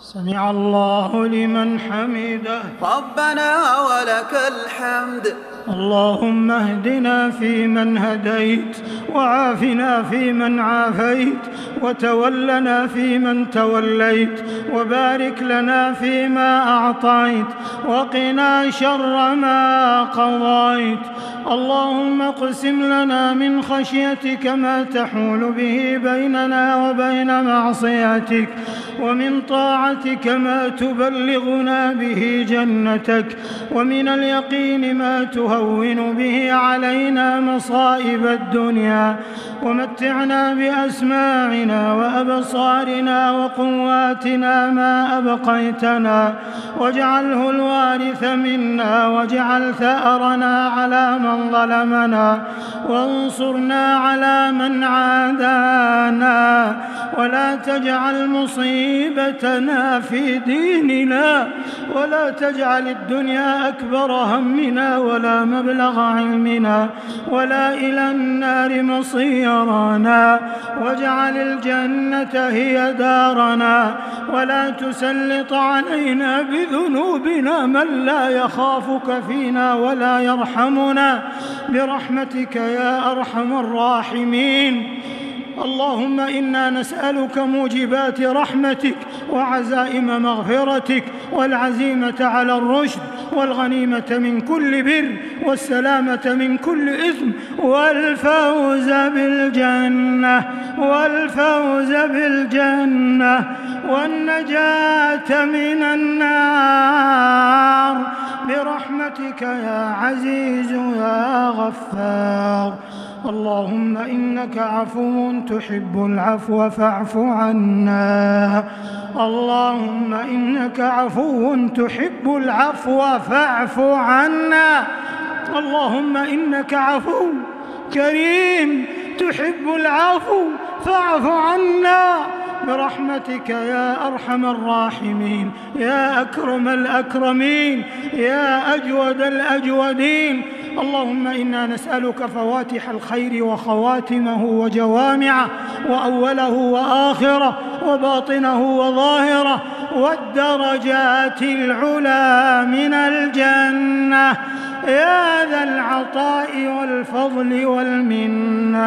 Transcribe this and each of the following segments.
سمع الله لمن حمده. ربنا ولك الحمد. اللهم اهدنا فيمن هديت، وعافنا فيمن عافيت، وتولنا فيمن توليت، وبارك لنا فيما أعطيت، وقنا شر ما قضيت. اللهم اقسم لنا من خشيتك ما تحول به بيننا وبين معصيتك، ومن طاعتك ما تبلغنا به جنتك، ومن اليقين ما تهون به علينا مصائب الدنيا. ومتعنا بأسماعنا وأبصارنا وقواتنا ما أبقيتنا، واجعله الوارث منا، واجعل ثأرنا على من ظلمنا، وانصرنا على من عادانا، ولا تجعل مصيبتنا في ديننا، ولا تجعل الدنيا أكبر همنا ولا مبلغ علمنا ولا إلى النار مصيرنا، واجعل الجنة هي دارنا، ولا تسلط علينا بذنوبنا من لا يخافك فينا ولا يرحمنا، برحمتك يا أرحم الراحمين. اللهم إنا نسألك موجبات رحمتك، وعزائم مغفرتك، والعزيمة على الرشد، والغنيمة من كل بر، والسلامة من كل إثم، والفوز بالجنة، والنجاة من النار، برحمتك يا عزيز يا غفار. اللهم إنك عفو تحب العفو فاعف عنا. اللهم إنك عفو تحب العفو فاعف عنا. اللهم إنك عفو كريم تحب العفو فاعف عنا، برحمتك يا أرحم الراحمين، يا أكرم الأكرمين، يا أجود الأجودين. اللهم إنا نسألك فواتح الخير وخواتمه وجوامعه، وأوله وآخره، وباطنه وظاهره، والدرجات العلى من الجنة، يا ذا العطاء والفضل والمنة.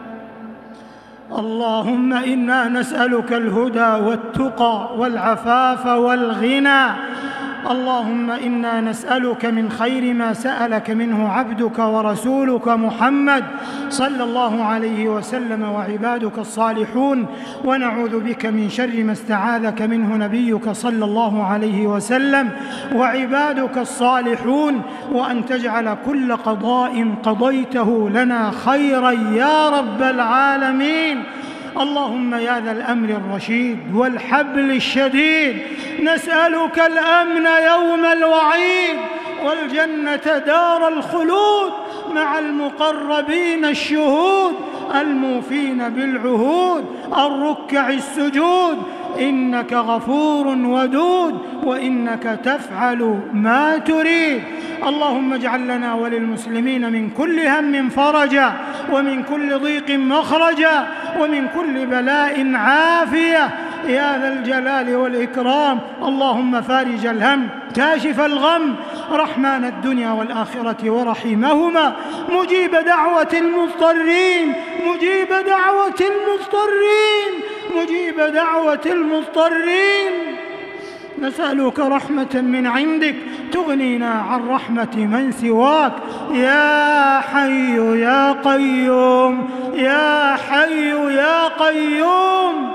اللهم إنا نسألك الهدى والتقى والعفاف والغنى. اللهم إنا نسألك من خير ما سألك منه عبدك ورسولك محمد صلى الله عليه وسلم وعبادك الصالحون، ونعوذ بك من شر ما استعاذك منه نبيك صلى الله عليه وسلم وعبادك الصالحون، وأن تجعل كل قضاء قضيته لنا خيرا يا رب العالمين. اللهم يا ذا الأمر الرشيد والحبل الشديد، نسألك الأمن يوم الوعيد، والجنة دار الخلود، مع المقربين الشهود الموفين بالعهود الركع السجود. إنك غفور ودود، وإنك تفعل ما تريد. اللهم اجعل لنا وللمسلمين من كل هم فرجا، ومن كل ضيق مخرجا، ومن كل بلاء عافية يا ذا الجلال والإكرام. اللهم فارج الهم، كاشف الغم، رحمن الدنيا والآخرة ورحيمهما، مجيب دعوة المضطرين، مجيب دعوة المضطرين، مجيب دعوة المضطرين. نسألك رحمة من عندك تغنينا عن رحمة من سواك، يا حي يا قيوم، يا حي يا قيوم،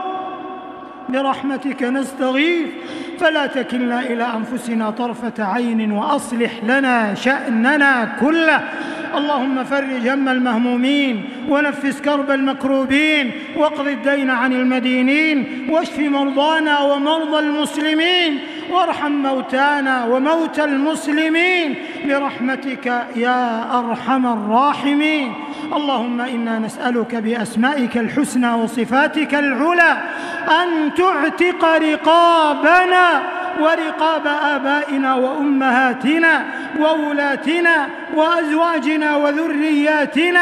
برحمتك نستغيث، فلا تكلنا إلى أنفسنا طرفة عين، وأصلح لنا شأننا كله. اللهم فرج هم المهمومين، ونفس كرب المكروبين، واقض الدين عن المدينين، واشف مرضانا ومرضى المسلمين، وارحم موتانا وموتى المسلمين، برحمتك يا أرحم الراحمين. اللهم إنا نسألك بأسمائك الحسنى وصفاتك العلى أن تعتق رقابنا ورقاب آبائنا وأمهاتنا وأولاتنا وأزواجنا وذرياتنا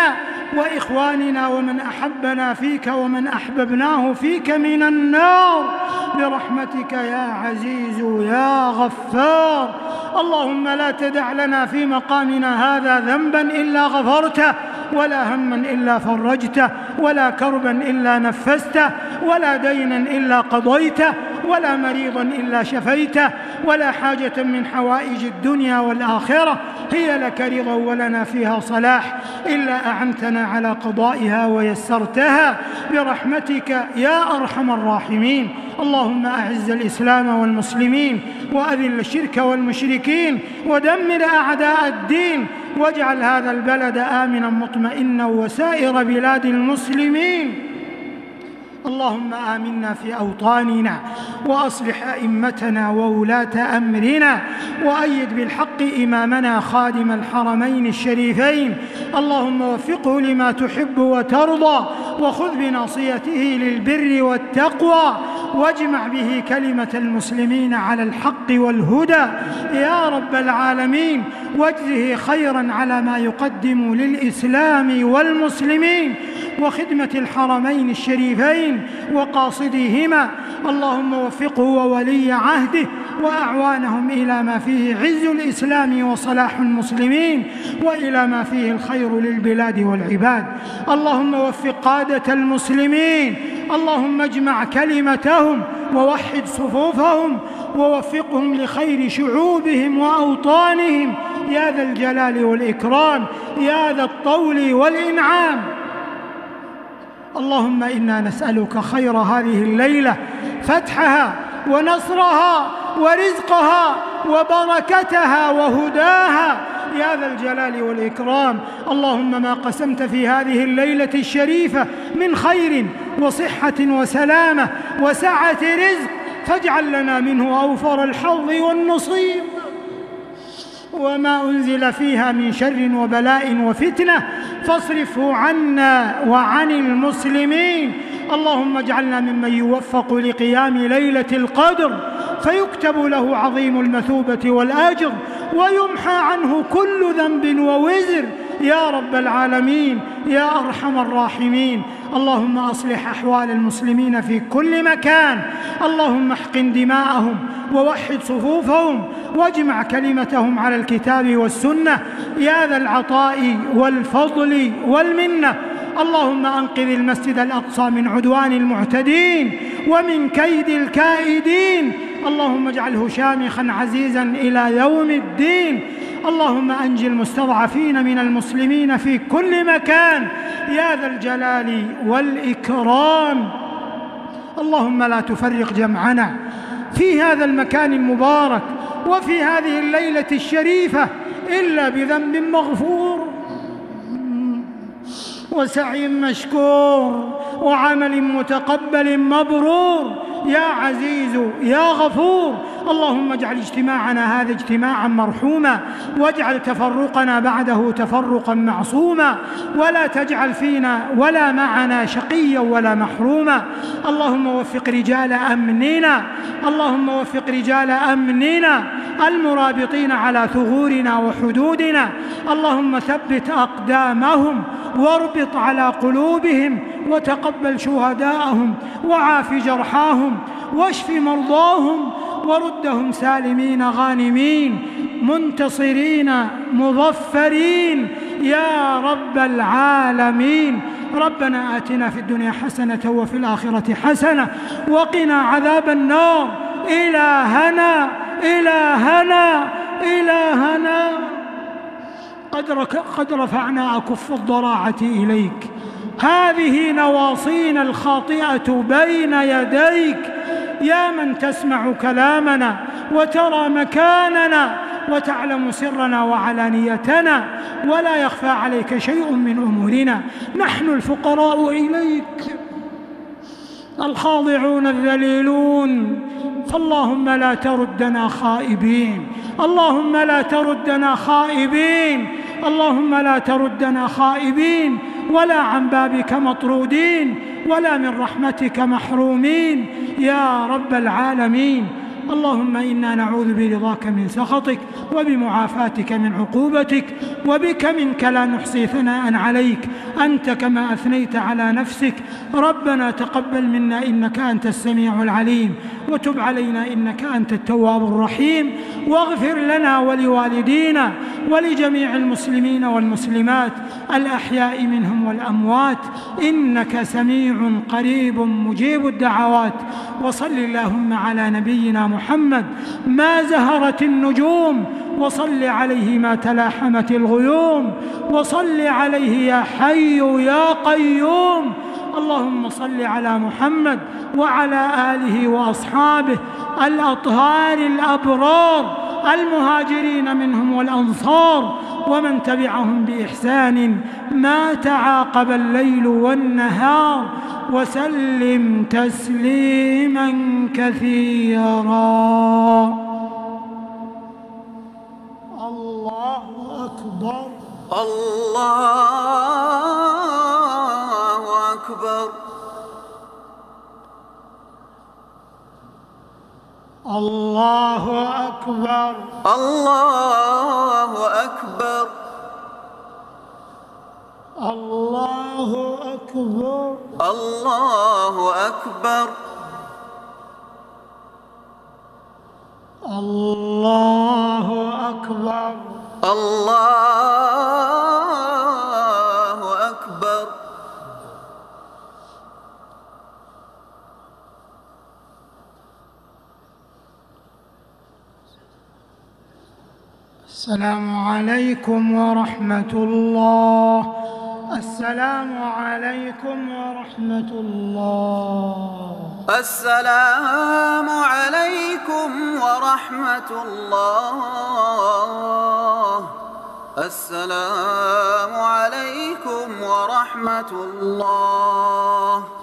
وإخواننا ومن أحبنا فيك ومن أحببناه فيك من النار برحمتك يا عزيز يا غفار. اللهم لا تدع لنا في مقامنا هذا ذنبا إلا غفرته، ولا هما إلا فرجته، ولا كربا إلا نفسته، ولا دينا إلا قضيته، ولا مريضا إلا شفيته، ولا حاجة من حوائج الدنيا والآخرة هي لك رضا ولنا فيها صلاح إلا أعنتنا على قضائها ويسرتها برحمتك يا أرحم الراحمين. اللهم أعز الإسلام والمسلمين، وأذل الشرك والمشركين، ودمر أعداء الدين، واجعل هذا البلد آمنا مطمئنا وسائر بلاد المسلمين. اللهم آمنا في أوطاننا، وأصلح أئمتنا وولاة أمرنا، وأيد بالحق إمامنا خادم الحرمين الشريفين. اللهم وفقه لما تحب وترضى، وخذ بناصيته للبر والتقوى، واجمع به كلمة المسلمين على الحق والهدى يا رب العالمين، واجزه خيرا على ما يقدم للإسلام والمسلمين وخدمة الحرمين الشريفين وقاصديهما. اللهم وفقه وولي عهده وأعوانهم إلى ما فيه عز الإسلام وصلاح المسلمين، وإلى ما فيه الخير للبلاد والعباد. اللهم وفق قادة المسلمين، اللهم اجمع كلمتهم ووحد صفوفهم، ووفقهم لخير شعوبهم وأوطانهم يا ذا الجلال والإكرام يا ذا الطول والإنعام. اللهم إنا نسألك خير هذه الليلة، فتحها ونصرها ورزقها وبركتها وهداها يا ذا الجلال والإكرام. اللهم ما قسمت في هذه الليلة الشريفة من خير وصحة وسلامة وسعة رزق فاجعل لنا منه أوفر الحظ والنصيب، وما أنزل فيها من شر وبلاء وفتنة فاصرفه عنا وعن المسلمين. اللهم اجعلنا ممن يوفق لقيام ليلة القدر فيكتب له عظيم المثوبة والأجر، ويمحى عنه كل ذنب ووزر يا رب العالمين يا أرحم الراحمين. اللهم أصلح أحوال المسلمين في كل مكان، اللهم احقن دماءهم ووحد صفوفهم، واجمع كلمتهم على الكتاب والسنة يا ذا العطاء والفضل والمنة. اللهم أنقذ المسجد الأقصى من عدوان المعتدين ومن كيد الكائدين. اللهم اجعله شامخا عزيزا إلى يوم الدين. اللهم أنجِ المستضعفين من المسلمين في كل مكان يا ذا الجلال والإكرام. اللهم لا تفرق جمعنا في هذا المكان المبارك وفي هذه الليلة الشريفة إلا بذنب مغفور وسعي مشكور وعمل متقبل مبرور يا عزيز يا غفور. اللهم اجعل اجتماعنا هذا اجتماعا مرحوما، واجعل تفرقنا بعده تفرقا معصوما، ولا تجعل فينا ولا معنا شقيا ولا محروما. اللهم وفق رجال أمننا، اللهم وفق رجال أمننا المرابطين على ثغورنا وحدودنا. اللهم ثبت أقدامهم واربط على قلوبهم، وتقبل شهداءهم، وعاف جرحاهم، واشف مرضاهم، وردهم سالمين غانمين منتصرين مظفرين يا رب العالمين. ربنا آتنا في الدنيا حسنة وفي الآخرة حسنة وقنا عذاب النار. إلهنا إلهنا إلهنا قد رفعنا أكف الضراعة إليك، هذه نواصينا الخاطئة بين يديك يا من تسمع كلامنا وترى مكاننا وتعلم سرنا وعلانيتنا، ولا يخفى عليك شيء من أمورنا. نحن الفقراء إليك الخاضعون الذليلون، فاللهم لا تردنا خائبين، اللهم لا تردنا خائبين، اللهم لا تردنا خائبين، ولا عن بابك مطرودين، ولا من رحمتك محرومين يا رب العالمين. اللهم إنا نعوذ برضاك من سخطك، وبمعافاتك من عقوبتك، وبك منك لا نحصي ثناء عليك، أنت كما أثنيت على نفسك. ربنا تقبل منا إنك أنت السميع العليم، وتب علينا إنك أنت التواب الرحيم، واغفر لنا ولوالدينا ولجميع المسلمين والمسلمات الأحياء منهم والأموات، إنك سميع قريب مجيب الدعوات. وصل اللهم على نبينا محمد ما زهرت النجوم، وصل عليه ما تلاحمت الغيوم، وصل عليه يا حي يا قيوم. اللهم صل على محمد وعلى آله وأصحابه الأطهار الأبرار المهاجرين منهم والأنصار، ومن تبعهم بإحسان ما تعاقب الليل والنهار، وسلم تسليما كثيرا. الله أكبر. الله أكبر. الله أكبر. الله أكبر. الله أكبر. الله أكبر. الله أكبر. الله أكبر. السلام عليكم ورحمة الله. السلام عليكم ورحمة الله. السلام عليكم ورحمة الله. السلام عليكم ورحمة الله.